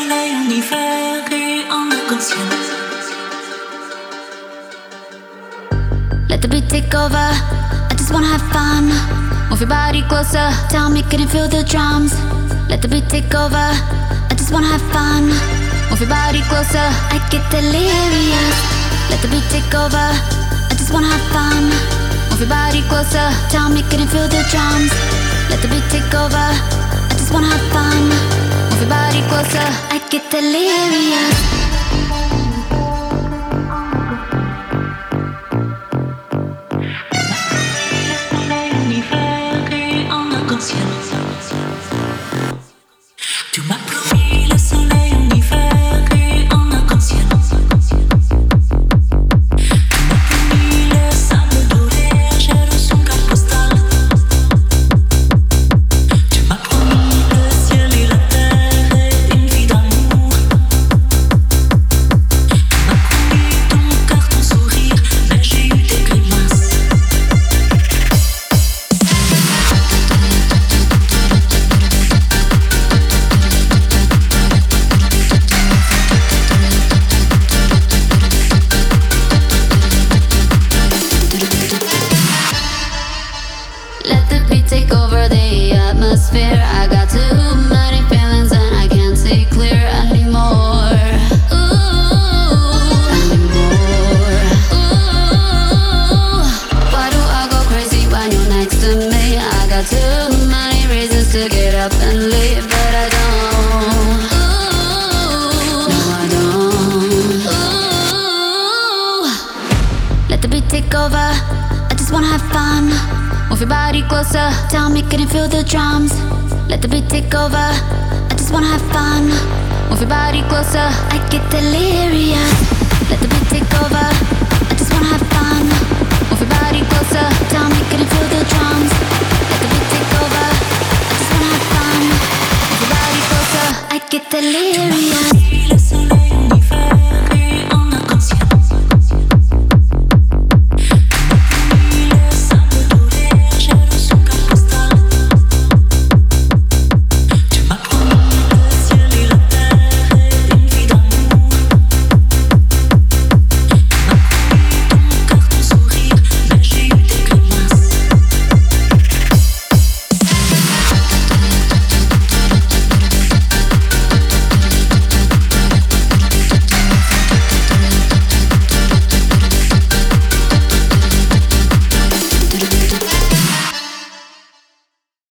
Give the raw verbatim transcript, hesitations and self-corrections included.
soleil en hiver et en arc-en-ciel. Let the beat take over. I just wanna have fun. Move your body closer. Tell me, can you feel the drums? Let the beat take over. I just wanna have fun. Move your body closer. I get delirious. Let the beat take over. I just wanna have fun. Move your body closer. Tell me, can you feel the drums? Let the beat take over. I just wanna have fun. Move your body closer. I get delirious. Tu m'as promis le soleil en hiver et en arc-en-ciel. Tu m'as promis le sable doré, j'ai reçu carte postale. Tu m'as promis le ciel et la terre et une vie d'amour. Tu m'as promis ton cœur, ton sourire, mais j'ai eu des grimaces. Let the beat take over the atmosphere. I got too many feelings and I can't see clear anymore. Ooh, anymore. Ooh, why do I go crazy when you're next to me? I got too many reasons to get up and leave, but I don't. Ooh, no, I don't. Ooh, let the beat take over. I just wanna have fun. Move your body closer. Tell me, can you feel the drums? Let the beat take over. I just wanna have fun. Move your body closer. I get delirious. Let the beat take over. I just wanna have fun. Move your body closer. Tell me, can you feel the drums? Let the beat take over. I just wanna have fun. Move your body closer. I get delirious.